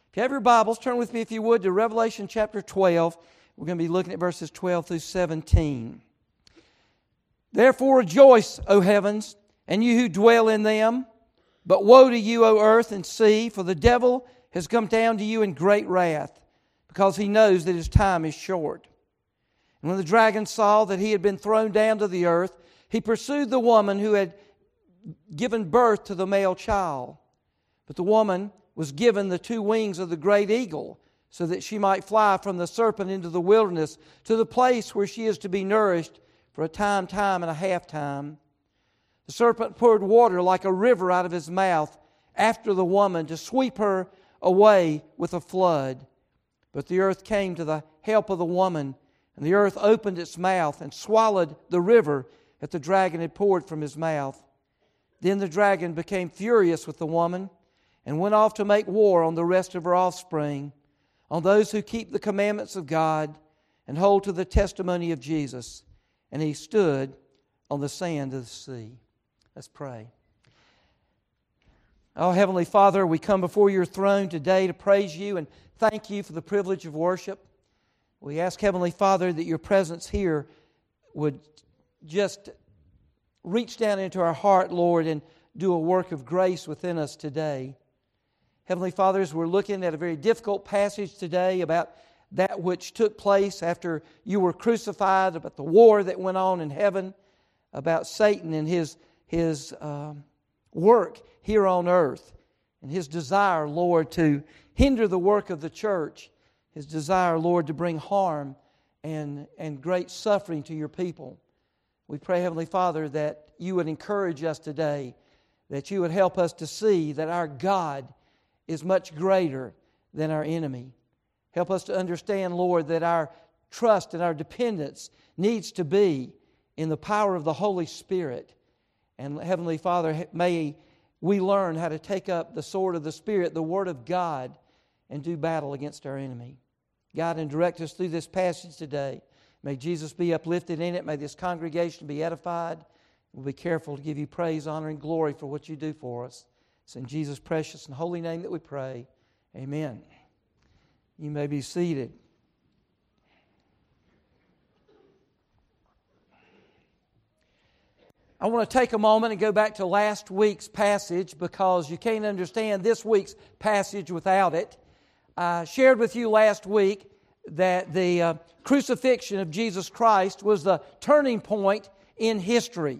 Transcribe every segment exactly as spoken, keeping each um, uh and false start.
If you have your Bibles, turn with me, if you would, to Revelation chapter twelve. We're going to be looking at verses twelve through seventeen. Therefore rejoice, O heavens, and you who dwell in them. But woe to you, O earth and sea, for the devil has come down to you in great wrath, because he knows that his time is short. And when the dragon saw that he had been thrown down to the earth, he pursued the woman who had given birth to the male child. But the woman was given the two wings of the great eagle, so that she might fly from the serpent into the wilderness to the place where she is to be nourished for a time, time, and a half time. The serpent poured water like a river out of his mouth after the woman to sweep her away with a flood. But the earth came to the help of the woman, and the earth opened its mouth and swallowed the river that the dragon had poured from his mouth. Then the dragon became furious with the woman and went off to make war on the rest of her offspring, on those who keep the commandments of God and hold to the testimony of Jesus. And he stood on the sand of the sea. Let's pray. Oh, Heavenly Father, we come before your throne today to praise you and thank you for the privilege of worship. We ask, Heavenly Father, that your presence here would just reach down into our heart, Lord, and do a work of grace within us today. Heavenly Father, as we're looking at a very difficult passage today about that which took place after you were crucified, about the war that went on in heaven, about Satan and his, his um, work here on earth, and his desire, Lord, to hinder the work of the church, his desire, Lord, to bring harm and, and great suffering to your people. We pray, Heavenly Father, that you would encourage us today, that you would help us to see that our God is much greater than our enemy. Help us to understand, Lord, that our trust and our dependence needs to be in the power of the Holy Spirit. And Heavenly Father, may we learn how to take up the sword of the Spirit, the Word of God, and do battle against our enemy. Guide and direct us through this passage today. May Jesus be uplifted in it. May this congregation be edified. We'll be careful to give you praise, honor, and glory for what you do for us. It's in Jesus' precious and holy name that we pray. Amen. You may be seated. I want to take a moment and go back to last week's passage because you can't understand this week's passage without it. I shared with you last week that the uh, crucifixion of Jesus Christ was the turning point in history.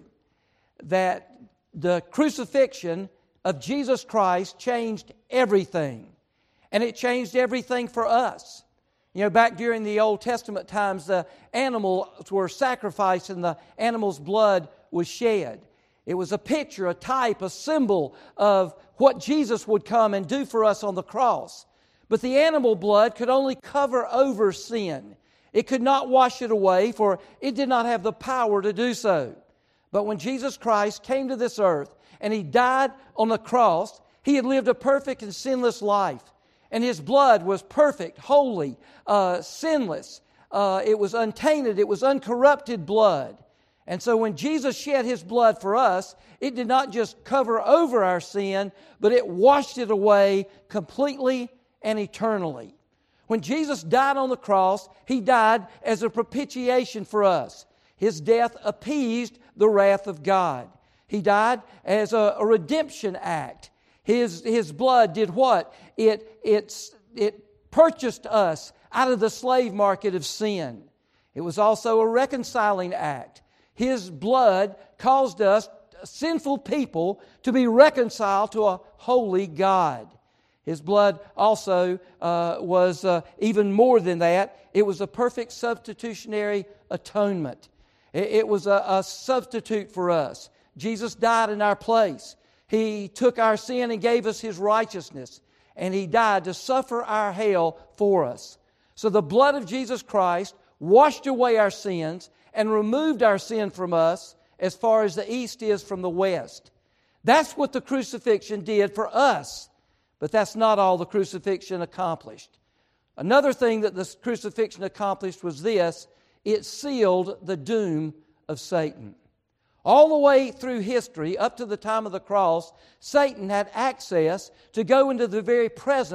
That the crucifixion of Jesus Christ changed everything. And it changed everything for us. You know, back during the Old Testament times, the animals were sacrificed and the animal's blood was shed. It was a picture, a type, a symbol of what Jesus would come and do for us on the cross. But the animal blood could only cover over sin. It could not wash it away, for it did not have the power to do so. But when Jesus Christ came to this earth and He died on the cross, He had lived a perfect and sinless life. And His blood was perfect, holy, uh, sinless. Uh, it was untainted. It was uncorrupted blood. And so when Jesus shed His blood for us, it did not just cover over our sin, but it washed it away completely and eternally. When Jesus died on the cross, He died as a propitiation for us. His death appeased the wrath of God. He died as a, a redemption act. His, his blood did what? It, it's, it purchased us out of the slave market of sin. It was also a reconciling act. His blood caused us, sinful people, to be reconciled to a holy God. His blood also uh, was uh, even more than that. It was a perfect substitutionary atonement. It, it was a, a substitute for us. Jesus died in our place. He took our sin and gave us His righteousness. And He died to suffer our hell for us. So the blood of Jesus Christ washed away our sins and removed our sin from us as far as the east is from the west. That's what the crucifixion did for us. But that's not all the crucifixion accomplished. Another thing that the crucifixion accomplished was this: it sealed the doom of Satan. All the way through history, up to the time of the cross, Satan had access to go into the very presence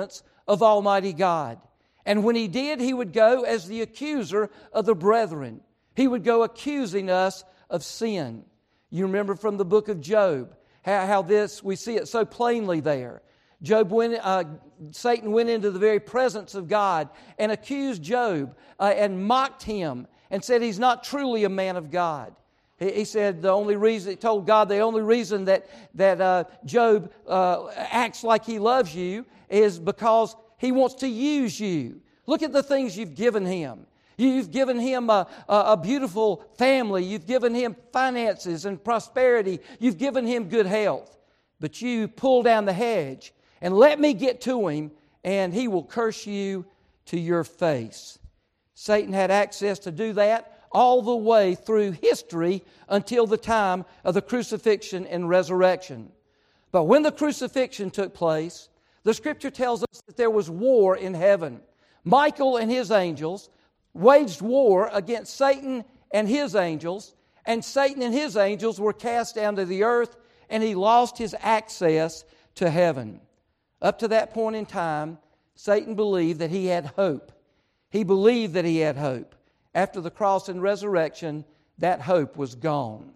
of Almighty God. And when he did, he would go as the accuser of the brethren. He would go accusing us of sin. You remember from the book of Job how, how this, we see it so plainly there. Job went, uh, Satan went into the very presence of God and accused Job uh, and mocked him and said he's not truly a man of God. He, he said the only reason, he told God the only reason that, that uh, Job uh, acts like he loves you is because he wants to use you. Look at the things you've given him. You've given him a, a, a beautiful family. You've given him finances and prosperity. You've given him good health. But you pull down the hedge and let me get to him, and he will curse you to your face. Satan had access to do that all the way through history until the time of the crucifixion and resurrection. But when the crucifixion took place, the Scripture tells us that there was war in heaven. Michael and his angels waged war against Satan and his angels, and Satan and his angels were cast down to the earth, and he lost his access to heaven. Up to that point in time, Satan believed that he had hope. He believed that he had hope. After the cross and resurrection, that hope was gone.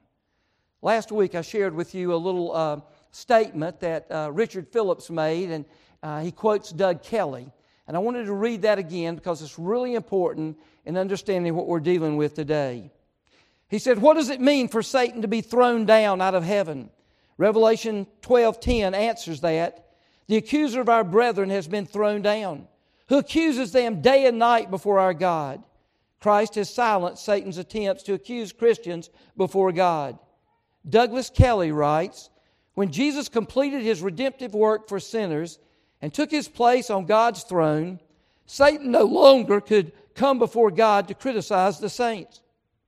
Last week I shared with you a little uh, statement that uh, Richard Phillips made, and uh, he quotes Doug Kelly. And I wanted to read that again because it's really important in understanding what we're dealing with today. He said, "What does it mean for Satan to be thrown down out of heaven?" Revelation twelve ten answers that. "The accuser of our brethren has been thrown down, who accuses them day and night before our God." Christ has silenced Satan's attempts to accuse Christians before God. Douglas Kelly writes, "When Jesus completed his redemptive work for sinners and took his place on God's throne, Satan no longer could come before God to criticize the saints.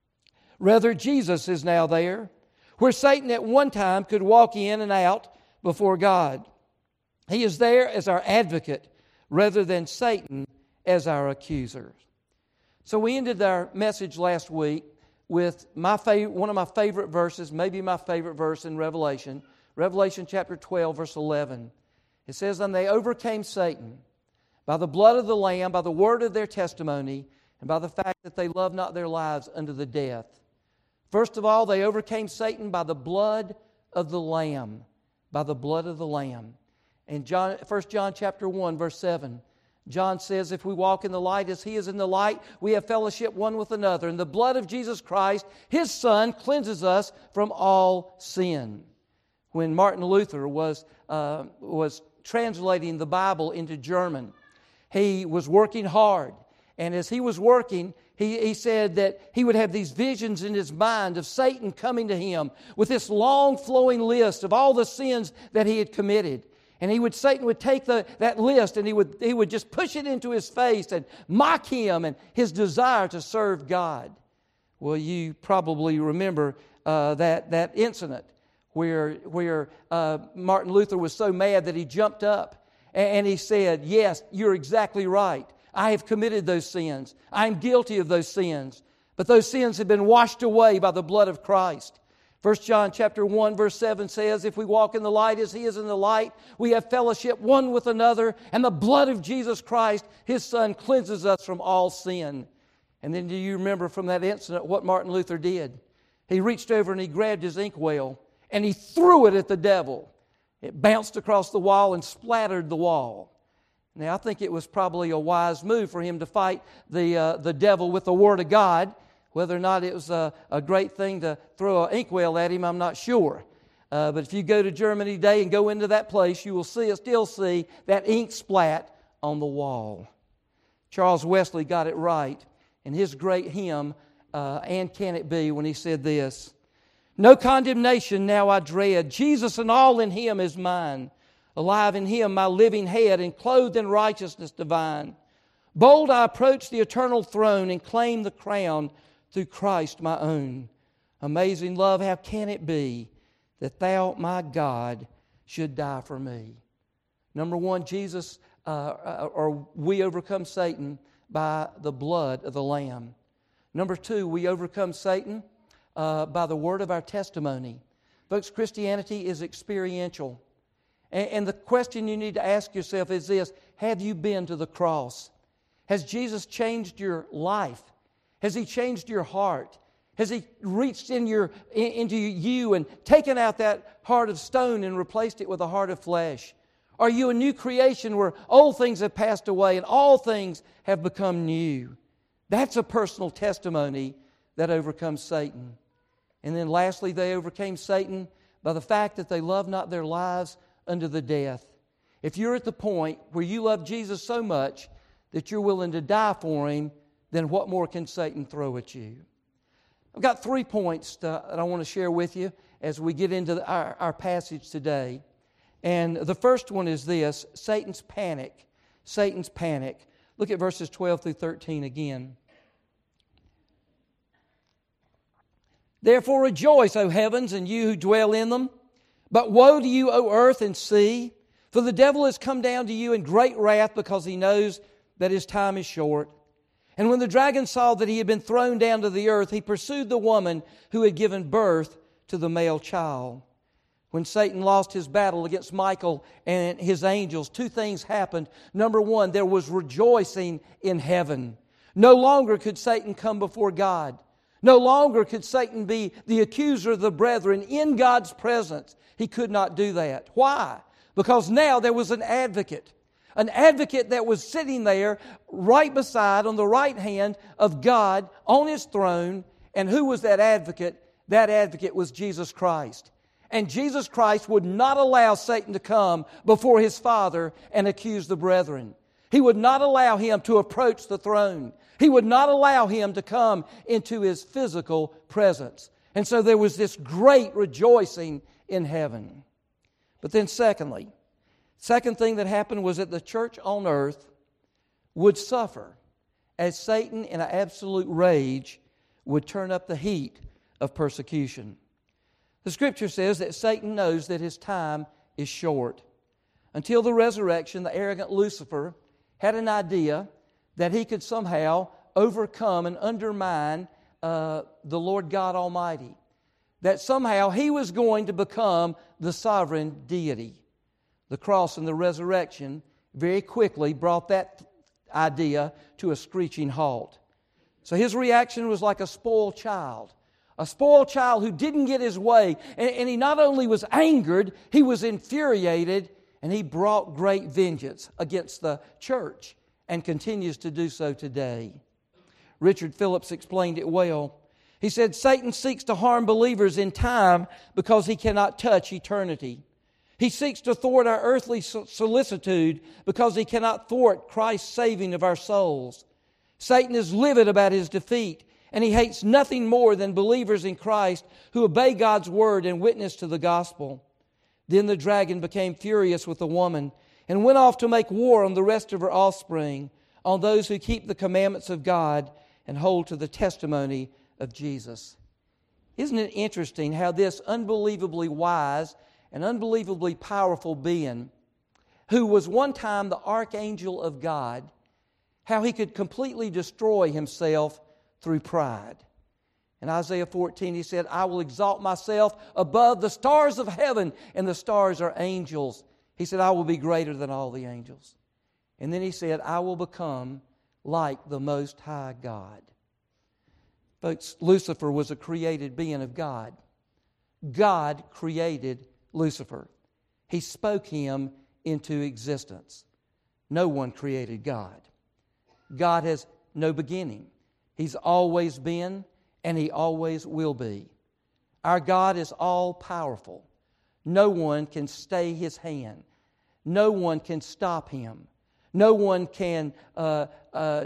Rather, Jesus is now there, where Satan at one time could walk in and out before God. He is there as our advocate rather than Satan as our accuser." So we ended our message last week with my fav- one of my favorite verses, maybe my favorite verse in Revelation, Revelation chapter twelve, verse eleven. It says, "And they overcame Satan by the blood of the Lamb, by the word of their testimony, and by the fact that they loved not their lives unto the death." First of all, they overcame Satan by the blood of the Lamb, by the blood of the Lamb. In John, First John chapter one, verse seven, John says, "If we walk in the light as He is in the light, we have fellowship one with another. And the blood of Jesus Christ, His Son, cleanses us from all sin." When Martin Luther was, uh, was translating the Bible into German, he was working hard. And as he was working, he, he said that he would have these visions in his mind of Satan coming to him with this long flowing list of all the sins that he had committed. And he would, Satan would take the, that list and he would, he would just push it into his face and mock him and his desire to serve God. Well, you probably remember uh, that, that incident where, where uh, Martin Luther was so mad that he jumped up and, and he said, "Yes, you're exactly right. I have committed those sins. I am guilty of those sins. But those sins have been washed away by the blood of Christ." First John chapter one, verse seven says, "If we walk in the light as He is in the light, we have fellowship one with another, and the blood of Jesus Christ, His Son, cleanses us from all sin." And then do you remember from that incident what Martin Luther did? He reached over and he grabbed his inkwell and he threw it at the devil. It bounced across the wall and splattered the wall. Now, I think it was probably a wise move for him to fight the, uh, the devil with the Word of God. Whether or not it was a, a great thing to throw an inkwell at him, I'm not sure. Uh, but if you go to Germany today and go into that place, you will see, still see that ink splat on the wall. Charles Wesley got it right in his great hymn, uh, "And Can It Be," when he said this, "No condemnation now I dread. Jesus and all in Him is mine. Alive in Him my living head, and clothed in righteousness divine. Bold I approach the eternal throne and claim the crown through Christ my own. Amazing love, how can it be that Thou, my God, should die for me?" Number one, Jesus, uh, or we overcome Satan by the blood of the Lamb. Number two, we overcome Satan uh, by the word of our testimony. Folks, Christianity is experiential. And, and the question you need to ask yourself is this: have you been to the cross? Has Jesus changed your life? Has He changed your heart? Has He reached in your, in, into you and taken out that heart of stone and replaced it with a heart of flesh? Are you a new creation where old things have passed away and all things have become new? That's a personal testimony that overcomes Satan. And then lastly, they overcame Satan by the fact that they loved not their lives unto the death. If you're at the point where you love Jesus so much that you're willing to die for Him, then what more can Satan throw at you? I've got three points to, that I want to share with you as we get into the, our, our passage today. And the first one is this, Satan's panic. Satan's panic. Look at verses twelve through thirteen again. Therefore rejoice, O heavens, and you who dwell in them. But woe to you, O earth and sea, for the devil has come down to you in great wrath, because he knows that his time is short. And when the dragon saw that he had been thrown down to the earth, he pursued the woman who had given birth to the male child. When Satan lost his battle against Michael and his angels, two things happened. Number one, there was rejoicing in heaven. No longer could Satan come before God. No longer could Satan be the accuser of the brethren in God's presence. He could not do that. Why? Because now there was an advocate. An advocate that was sitting there right beside, on the right hand of God on His throne. And who was that advocate? That advocate was Jesus Christ. And Jesus Christ would not allow Satan to come before His Father and accuse the brethren. He would not allow him to approach the throne. He would not allow him to come into His physical presence. And so there was this great rejoicing in heaven. But then secondly, second thing that happened was that the church on earth would suffer as Satan, in an absolute rage, would turn up the heat of persecution. The Scripture says that Satan knows that his time is short. Until the resurrection, the arrogant Lucifer had an idea that he could somehow overcome and undermine uh, the Lord God Almighty. That somehow he was going to become the sovereign deity. The cross and the resurrection very quickly brought that idea to a screeching halt. So his reaction was like a spoiled child. A spoiled child who didn't get his way. And, and he not only was angered, he was infuriated, and he brought great vengeance against the church and continues to do so today. Richard Phillips explained it well. He said, Satan seeks to harm believers in time because he cannot touch eternity. He seeks to thwart our earthly solicitude because he cannot thwart Christ's saving of our souls. Satan is livid about his defeat, and he hates nothing more than believers in Christ who obey God's word and witness to the gospel. Then the dragon became furious with the woman and went off to make war on the rest of her offspring, on those who keep the commandments of God and hold to the testimony of Jesus. Isn't it interesting how this unbelievably wise and unbelievably powerful being, who was one time the archangel of God, how he could completely destroy himself through pride. In Isaiah fourteen, he said, I will exalt myself above the stars of heaven, and the stars are angels. He said, I will be greater than all the angels. And then he said, I will become like the Most High God. Folks, Lucifer was a created being of God. God created Lucifer. He spoke him into existence. No one created God. God has no beginning. He's always been, and He always will be. Our God is all-powerful. No one can stay His hand. No one can stop Him. No one can uh, uh,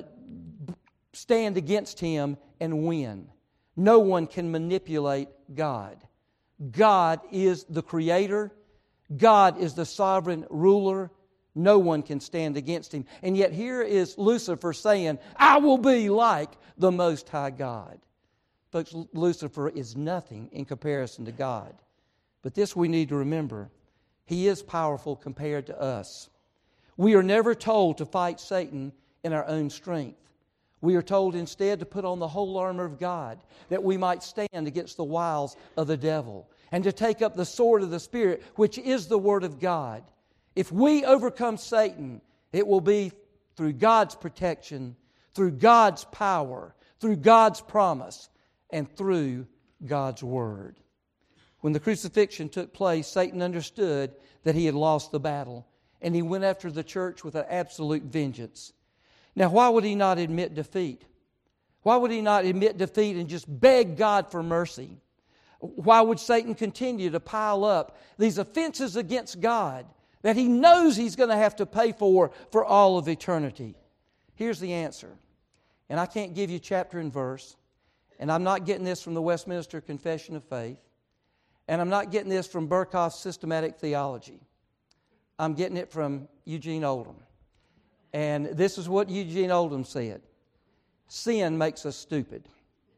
stand against Him and win. No one can manipulate God. God is the Creator. God is the sovereign ruler. No one can stand against Him. And yet here is Lucifer saying, I will be like the Most High God. Folks, Lucifer is nothing in comparison to God. But this we need to remember. He is powerful compared to us. We are never told to fight Satan in our own strength. We are told instead to put on the whole armor of God, that we might stand against the wiles of the devil, and to take up the sword of the Spirit, which is the Word of God. If we overcome Satan, It will be through God's protection, through God's power, through God's promise, and through God's Word. When the crucifixion took place, Satan understood that he had lost the battle, and he went after the church with an absolute vengeance. Now, why would he not admit defeat? Why would he not admit defeat and just beg God for mercy? Why would Satan continue to pile up these offenses against God that he knows he's going to have to pay for for all of eternity? Here's the answer. And I can't give you chapter and verse, and I'm not getting this from the Westminster Confession of Faith, and I'm not getting this from Berkhof's Systematic Theology. I'm getting it from Eugene Oldham. And this is what Eugene Oldham said. Sin makes us stupid.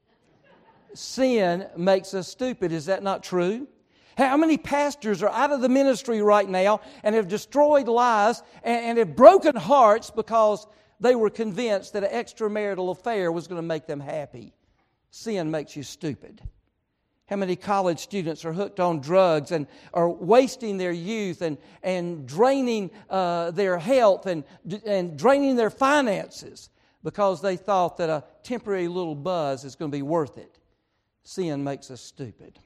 Sin makes us stupid. Is that not true? How many pastors are out of the ministry right now and have destroyed lives and, and have broken hearts because they were convinced that an extramarital affair was going to make them happy? Sin makes you stupid. How many college students are hooked on drugs and are wasting their youth and, and draining uh, their health and, and draining their finances because they thought that a temporary little buzz is going to be worth it? Sin makes us stupid.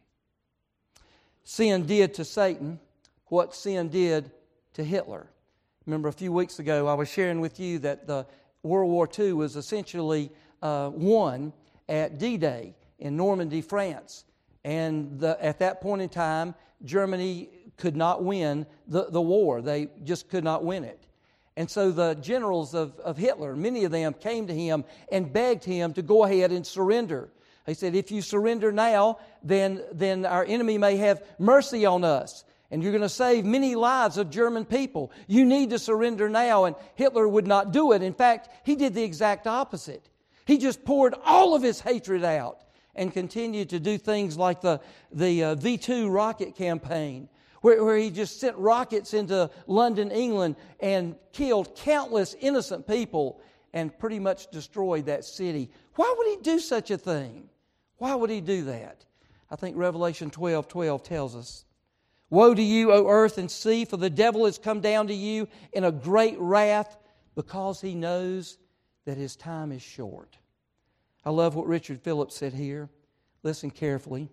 Sin did to Satan what sin did to Hitler. Remember a few weeks ago I was sharing with you that the World War Two was essentially uh, won at D-Day in Normandy, France. And the, at that point in time, Germany could not win the, the war. They just could not win it. And so the generals of, of Hitler, many of them came to him and begged him to go ahead and surrender. They said, if you surrender now, then, then our enemy may have mercy on us. And you're going to save many lives of German people. You need to surrender now. And Hitler would not do it. In fact, he did the exact opposite. He just poured all of his hatred out and continued to do things like the, the uh, V two rocket campaign, where, where he just sent rockets into London, England, and killed countless innocent people and pretty much destroyed that city. Why would he do such a thing? Why would he do that? I think Revelation twelve twelve tells us, "Woe to you, O earth and sea, for the devil has come down to you in a great wrath, because he knows that his time is short." I love what Richard Phillips said here. Listen carefully.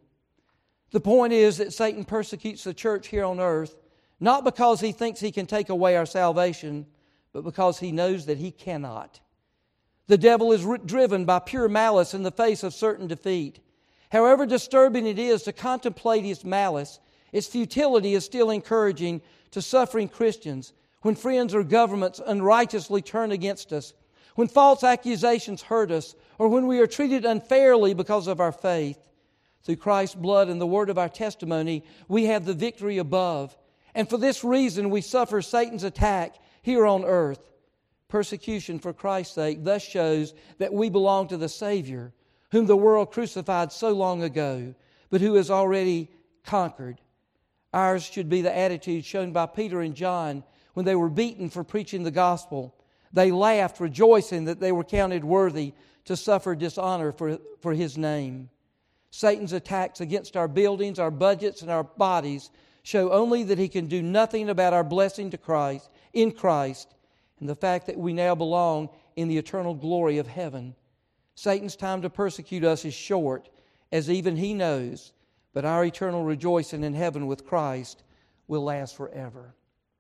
The point is that Satan persecutes the church here on earth, not because he thinks he can take away our salvation, but because he knows that he cannot. The devil is driven by pure malice in the face of certain defeat. However disturbing it is to contemplate his malice, its futility is still encouraging to suffering Christians when friends or governments unrighteously turn against us, when false accusations hurt us, or when we are treated unfairly because of our faith. Through Christ's blood and the word of our testimony, we have the victory above. And for this reason, we suffer Satan's attack here on earth. Persecution for Christ's sake thus shows that we belong to the Savior, whom the world crucified so long ago, but who has already conquered. Ours should be the attitude shown by Peter and John when they were beaten for preaching the gospel. They laughed, rejoicing that they were counted worthy to suffer dishonor for, for His name. Satan's attacks against our buildings, our budgets, and our bodies show only that he can do nothing about our blessing to Christ, in Christ, and the fact that we now belong in the eternal glory of heaven. Satan's time to persecute us is short, as even he knows, but our eternal rejoicing in heaven with Christ will last forever.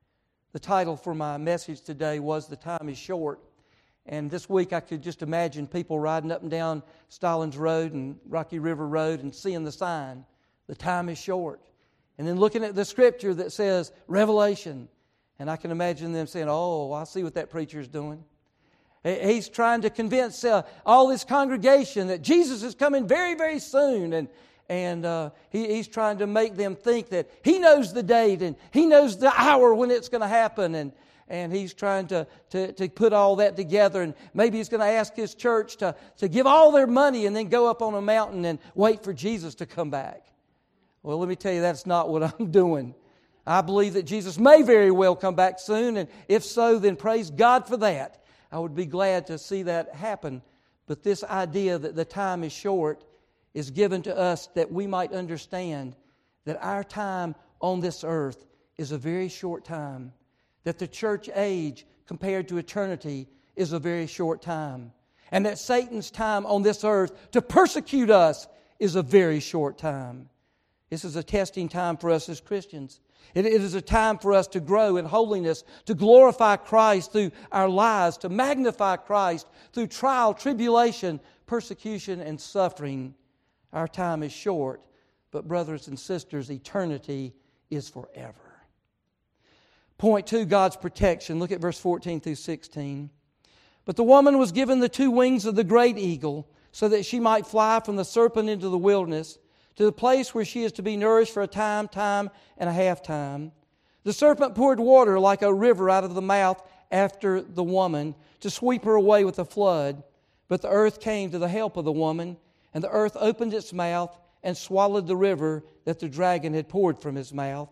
The title for my message today was "The Time is Short." And this week I could just imagine people riding up and down Stallings Road and Rocky River Road and seeing the sign, "The time is short." And then looking at the scripture that says Revelation. And I can imagine them saying, "Oh, I see what that preacher is doing. He's trying to convince uh, all this congregation that Jesus is coming very, very soon." And And uh, he, he's trying to make them think that he knows the date and he knows the hour when it's going to happen. And, and he's trying to, to, to put all that together. And maybe he's going to ask his church to, to give all their money and then go up on a mountain and wait for Jesus to come back. Well, let me tell you, that's not what I'm doing. I believe that Jesus may very well come back soon. And if so, then praise God for that. I would be glad to see that happen. But this idea that the time is short is given to us that we might understand that our time on this earth is a very short time, that the church age compared to eternity is a very short time. And that Satan's time on this earth to persecute us is a very short time. This is a testing time for us as Christians. It, it is a time for us to grow in holiness, to glorify Christ through our lives, to magnify Christ through trial, tribulation, persecution, and suffering. Our time is short, but brothers and sisters, eternity is forever. Point two, God's protection. Look at verse fourteen through sixteen. But the woman was given the two wings of the great eagle, so that she might fly from the serpent into the wilderness, to the place where she is to be nourished for a time, time, and a half time. The serpent poured water like a river out of the mouth after the woman, to sweep her away with a flood. But the earth came to the help of the woman, and the earth opened its mouth and swallowed the river that the dragon had poured from his mouth.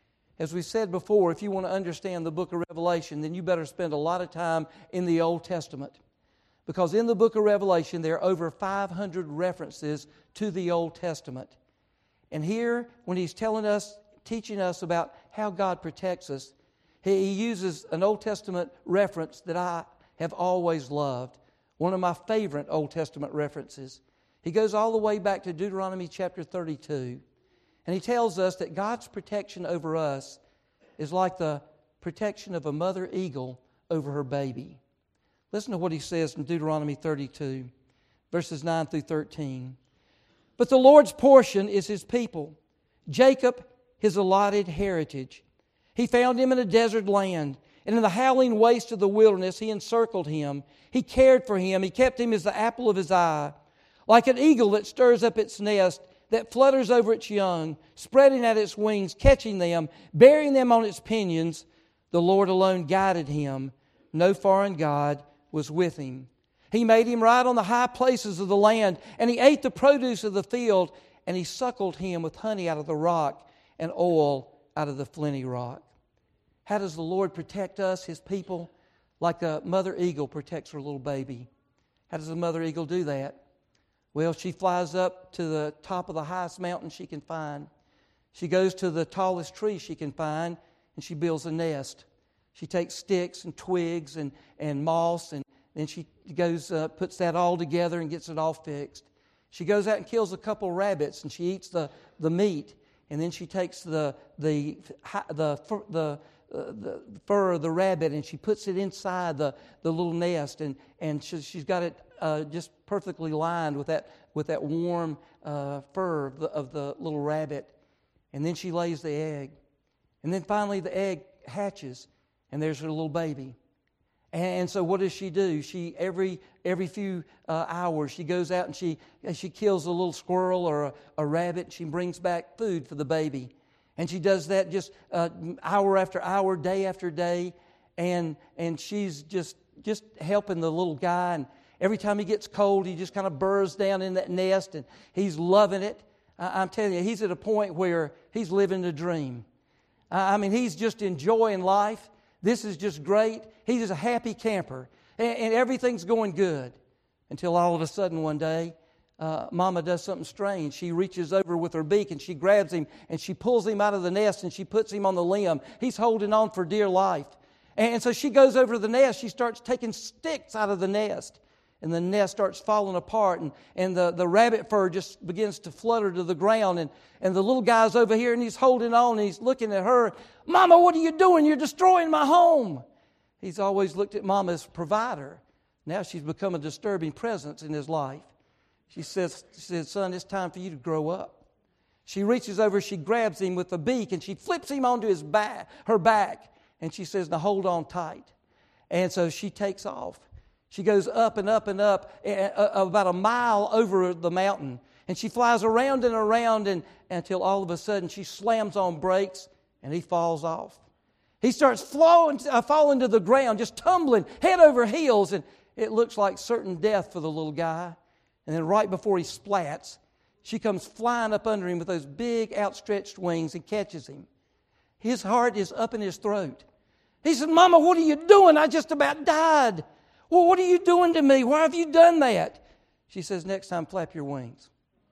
As we said before, if you want to understand the book of Revelation, then you better spend a lot of time in the Old Testament. Because in the book of Revelation, there are over five hundred references to the Old Testament. And here, when he's telling us, teaching us about how God protects us, he uses an Old Testament reference that I have always loved. One of my favorite Old Testament references. He goes all the way back to Deuteronomy chapter thirty-two. And he tells us that God's protection over us is like the protection of a mother eagle over her baby. Listen to what he says in Deuteronomy thirty-two, verses nine through thirteen. But the Lord's portion is His people, Jacob His allotted heritage. He found him in a desert land, and in the howling waste of the wilderness He encircled him. He cared for him. He kept him as the apple of His eye. Like an eagle that stirs up its nest, that flutters over its young, spreading out its wings, catching them, bearing them on its pinions, the Lord alone guided him. No foreign god was with him. He made him ride on the high places of the land, and He ate the produce of the field, and He suckled him with honey out of the rock and oil out of the flinty rock. How does the Lord protect us, His people? Like a mother eagle protects her little baby. How does a mother eagle do that? Well, she flies up to the top of the highest mountain she can find. She goes to the tallest tree she can find, and she builds a nest. She takes sticks and twigs and, and moss, and then she goes, uh, puts that all together and gets it all fixed. She goes out and kills a couple rabbits, and she eats the, the meat. And then she takes the the the the, uh, the fur of the rabbit, and she puts it inside the, the little nest, and and she, she's got it uh, just perfectly lined with that with that warm uh, fur of the, of the little rabbit. And then she lays the egg, and then finally the egg hatches, and there's her little baby. And so what does she do? She every every few uh, hours she goes out and she she kills a little squirrel or a, a rabbit. And she brings back food for the baby, and she does that just uh, hour after hour, day after day, and and she's just just helping the little guy. And every time he gets cold, he just kind of burrows down in that nest, and he's loving it. I, I'm telling you, he's at a point where he's living the dream. I, I mean, he's just enjoying life. This is just great. He's just a happy camper. And, and everything's going good. Until all of a sudden one day, uh, Mama does something strange. She reaches over with her beak and she grabs him and she pulls him out of the nest and she puts him on the limb. He's holding on for dear life. And, and so she goes over to the nest. She starts taking sticks out of the nest. And the nest starts falling apart, and, and the, the rabbit fur just begins to flutter to the ground. And, and the little guy's over here, and he's holding on, and he's looking at her. Mama, what are you doing? You're destroying my home. He's always looked at Mama as provider. Now she's become a disturbing presence in his life. She says, she says, son, it's time for you to grow up. She reaches over, she grabs him with the beak, and she flips him onto his back, her back. And she says, now hold on tight. And so she takes off. She goes up and up and up, uh, about a mile over the mountain. And she flies around and around and, until all of a sudden she slams on brakes and he falls off. He starts flowing, uh, falling to the ground, just tumbling head over heels. And it looks like certain death for the little guy. And then right before he splats, she comes flying up under him with those big outstretched wings and catches him. His heart is up in his throat. He said, Mama, what are you doing? I just about died. Well, what are you doing to me? Why have you done that? She says, next time, flap your wings.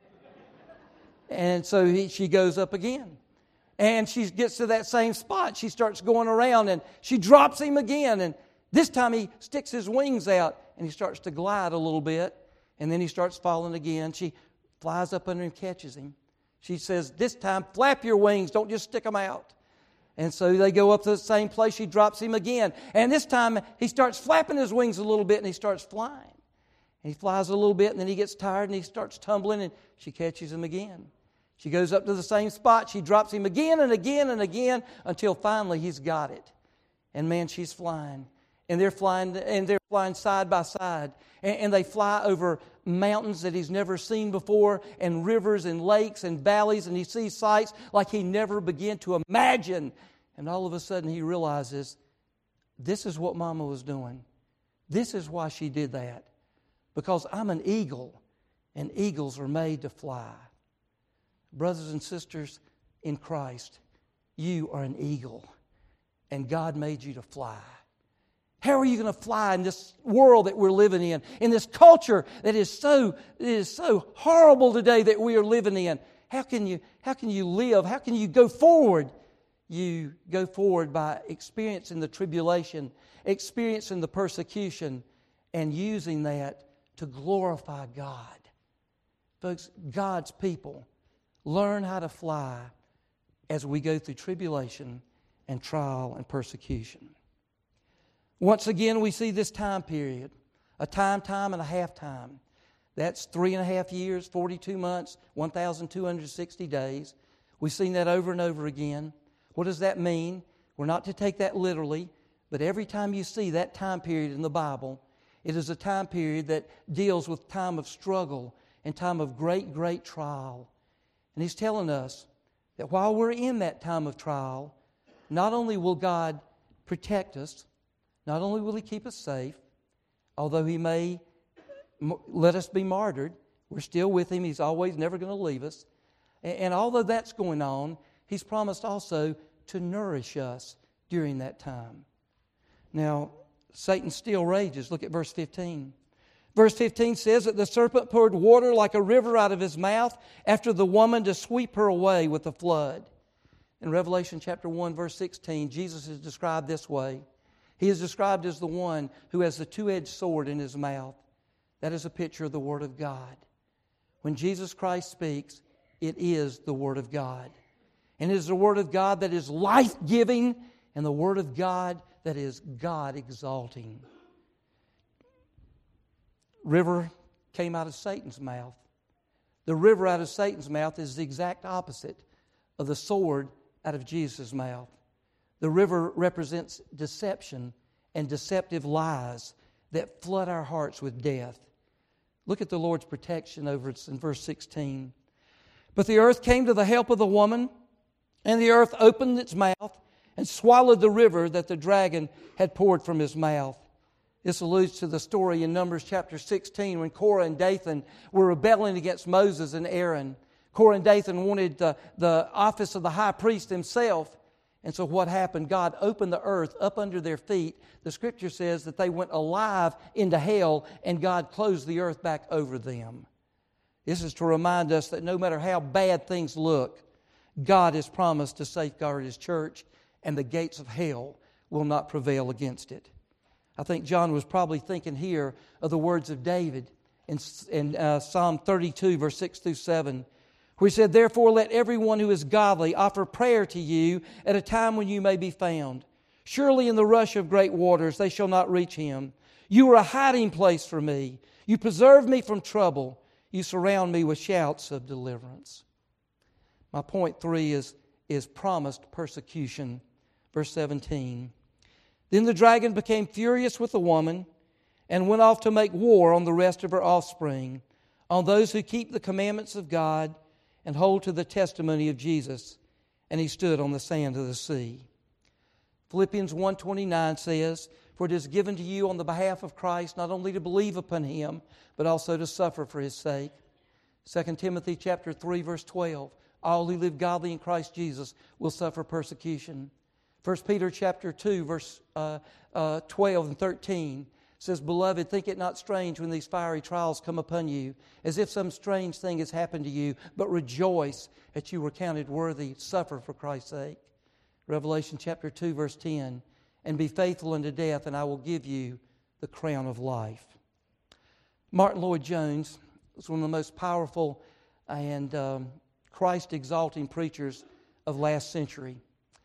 And so he, she goes up again. And she gets to that same spot. She starts going around and she drops him again. And, This time he sticks his wings out and he starts to glide a little bit. And then he starts falling again. She flies up under him and catches him. She says, this time, flap your wings. Don't just stick them out. And so they go up to the same place. She drops him again. And this time he starts flapping his wings a little bit and he starts flying. And he flies a little bit and then he gets tired and he starts tumbling and she catches him again. She goes up to the same spot. She drops him again and again and again until finally he's got it. And man, she's flying. And they're flying and they're flying side by side. And, and they fly over mountains that he's never seen before, and rivers and lakes and valleys, and he sees sights like he never began to imagine. And all of a sudden he realizes, this is what Mama was doing. This is why she did that. Because I'm an eagle, and eagles are made to fly. Brothers and sisters in Christ, you are an eagle, and God made you to fly. How are you going to fly in this world that we're living in, in this culture that is so that is so horrible today that we are living in? How can you how can you live? How can you go forward? You go forward by experiencing the tribulation, experiencing the persecution, and using that to glorify God. Folks, God's people learn how to fly as we go through tribulation and trial and persecution. Once again, we see this time period, a time, time, and a half time. That's three and a half years, forty-two months, one thousand two hundred sixty days. We've seen that over and over again. What does that mean? We're not to take that literally, but every time you see that time period in the Bible, it is a time period that deals with time of struggle and time of great, great trial. And He's telling us that while we're in that time of trial, not only will God protect us, not only will He keep us safe, although He may let us be martyred, we're still with Him. He's always never going to leave us. And, and although that's going on, He's promised also to nourish us during that time. Now, Satan still rages. Look at verse fifteen. Verse fifteen says that the serpent poured water like a river out of his mouth after the woman to sweep her away with the flood. In Revelation chapter one, verse sixteen, Jesus is described this way. He is described as the one who has the two-edged sword in his mouth. That is a picture of the Word of God. When Jesus Christ speaks, it is the Word of God. And it is the Word of God that is life-giving and the Word of God that is God-exalting. River came out of Satan's mouth. The river out of Satan's mouth is the exact opposite of the sword out of Jesus' mouth. The river represents deception and deceptive lies that flood our hearts with death. Look at the Lord's protection over us in verse sixteen. But the earth came to the help of the woman, and the earth opened its mouth and swallowed the river that the dragon had poured from his mouth. This alludes to the story in Numbers chapter sixteen when Korah and Dathan were rebelling against Moses and Aaron. Korah and Dathan wanted the, the office of the high priest himself. And so what happened? God opened the earth up under their feet. The Scripture says that they went alive into hell and God closed the earth back over them. This is to remind us that no matter how bad things look, God has promised to safeguard His church and the gates of hell will not prevail against it. I think John was probably thinking here of the words of David in, in uh, Psalm thirty-two, verse six through seven. Where he said, therefore let everyone who is godly offer prayer to you at a time when you may be found. Surely in the rush of great waters they shall not reach him. You are a hiding place for me. You preserve me from trouble. You surround me with shouts of deliverance. My point three is, is promised persecution. Verse seventeen. Then the dragon became furious with the woman and went off to make war on the rest of her offspring, on those who keep the commandments of God and hold to the testimony of Jesus. And he stood on the sand of the sea. Philippians one twenty-nine says, for it is given to you on the behalf of Christ not only to believe upon Him, but also to suffer for His sake. Second Timothy chapter three, verse twelve, all who live godly in Christ Jesus will suffer persecution. First Peter chapter two, verse uh, uh, twelve and thirteen says, beloved, think it not strange when these fiery trials come upon you, as if some strange thing has happened to you, but rejoice that you were counted worthy to suffer for Christ's sake. Revelation chapter two, verse ten, and be faithful unto death, and I will give you the crown of life. Martin Lloyd-Jones was one of the most powerful and um, Christ-exalting preachers of last century.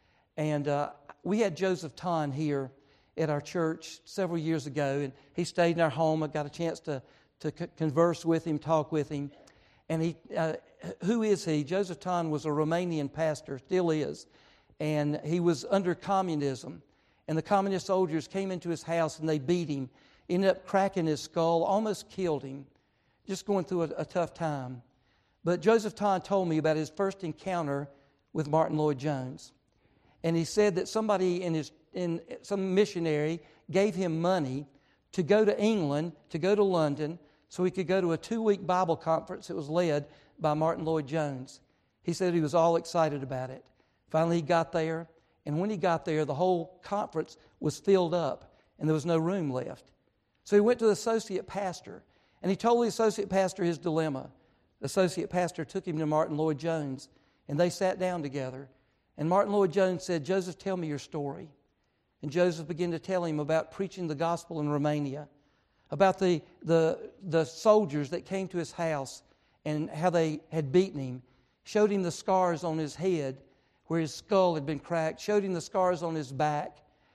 And uh, we had Joseph Ton here at our church several years ago, and he stayed in our home. I got a chance to, to c- converse with him, talk with him. And he, uh, who is he? Joseph Ton was a Romanian pastor, still is. And he was under communism. And the communist soldiers came into his house and they beat him, ended up cracking his skull, almost killed him, just going through a, a tough time. But Joseph Ton told me about his first encounter with Martin Lloyd-Jones. And he said that somebody in his, in some missionary gave him money to go to England, to go to London, so he could go to a two-week Bible conference that was led by Martin Lloyd-Jones. He said he was all excited about it. Finally, he got there, and when he got there, the whole conference was filled up, and there was no room left. So he went to the associate pastor, and he told the associate pastor his dilemma. The associate pastor took him to Martin Lloyd-Jones, and they sat down together. And Martin Lloyd-Jones said, "Joseph, tell me your story." And Joseph began to tell him about preaching the gospel in Romania, about the, the, the soldiers that came to his house and how they had beaten him, showed him the scars on his head where his skull had been cracked, showed him the scars on his back.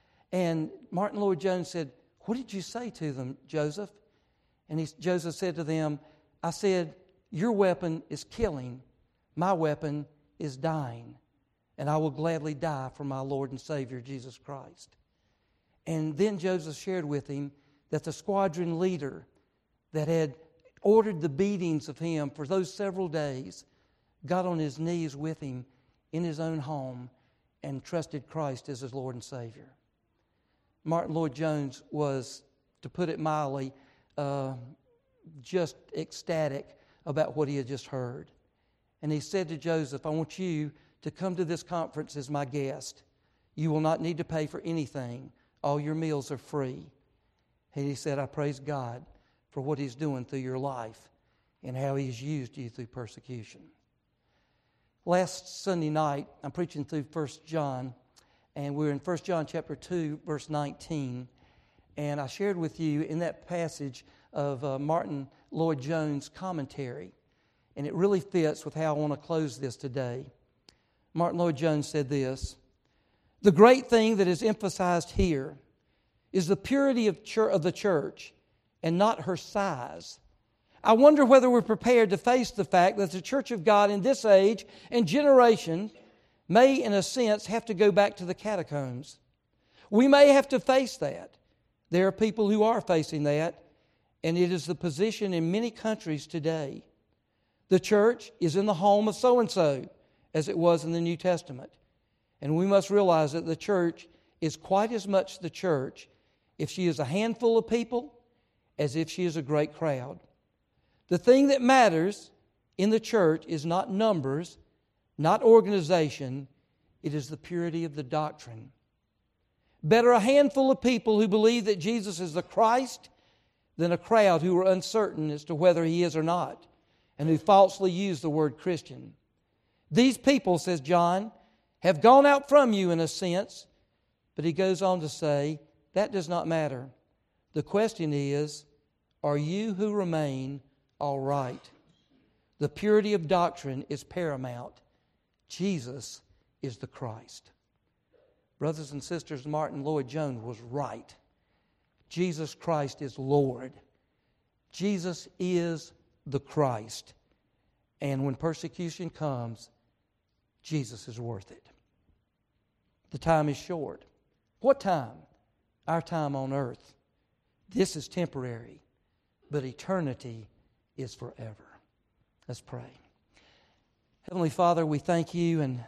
And Martin Lloyd-Jones said, "What did you say to them, Joseph?" And he, Joseph said to them, "I said, your weapon is killing, my weapon is dying, and I will gladly die for my Lord and Savior, Jesus Christ." And then Joseph shared with him that the squadron leader that had ordered the beatings of him for those several days got on his knees with him in his own home and trusted Christ as his Lord and Savior. Martin Lloyd-Jones was, to put it mildly, uh, just ecstatic about what he had just heard. And he said to Joseph, "I want you to come to this conference as my guest. You will not need to pay for anything. All your meals are free." And he said, "I praise God for what He's doing through your life and how He's used you through persecution." Last Sunday night, I'm preaching through First John, and we're in First John chapter two, verse nineteen. And I shared with you in that passage of uh, Martin Lloyd-Jones' commentary. And it really fits with how I want to close this today. Martin Lloyd-Jones said this: "The great thing that is emphasized here is the purity of, church, of the church and not her size. I wonder whether we're prepared to face the fact that the church of God in this age and generation may, in a sense, have to go back to the catacombs. We may have to face that. There are people who are facing that, and it is the position in many countries today. The church is in the home of so-and-so, as it was in the New Testament. And we must realize that the church is quite as much the church if she is a handful of people as if she is a great crowd. The thing that matters in the church is not numbers, not organization, it is the purity of the doctrine. Better a handful of people who believe that Jesus is the Christ than a crowd who are uncertain as to whether He is or not, and who falsely use the word Christian. These people," says John, "have gone out from you in a sense," but he goes on to say, that does not matter. The question is, are you who remain all right? The purity of doctrine is paramount. Jesus is the Christ. Brothers and sisters, Martin Lloyd-Jones was right. Jesus Christ is Lord. Jesus is the Christ. And when persecution comes, Jesus is worth it. The time is short. What time? Our time on earth. This is temporary, but eternity is forever. Let's pray. Heavenly Father, we thank You and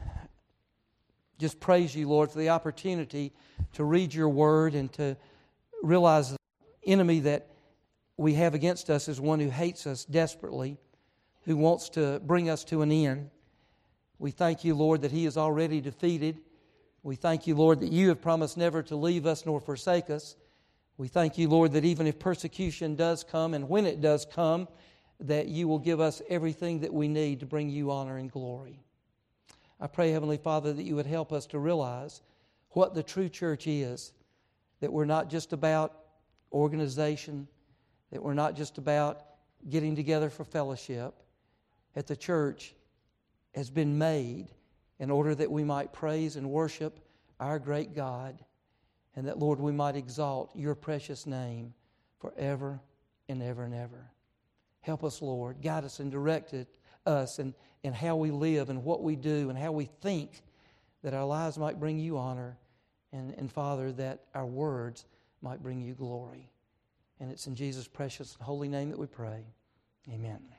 just praise You, Lord, for the opportunity to read Your Word and to realize the enemy that we have against us is one who hates us desperately, who wants to bring us to an end. We thank You, Lord, that he is already defeated. We thank You, Lord, that You have promised never to leave us nor forsake us. We thank You, Lord, that even if persecution does come, and when it does come, that You will give us everything that we need to bring You honor and glory. I pray, Heavenly Father, that You would help us to realize what the true church is, that we're not just about organization, that we're not just about getting together for fellowship. At the church has been made in order that we might praise and worship our great God, and that, Lord, we might exalt your precious name forever and ever and ever. Help us, Lord. Guide us and direct it, us in, in how we live and what we do and how we think, that our lives might bring you honor, and, and Father, that our words might bring you glory. And it's in Jesus' precious and holy name that we pray. Amen.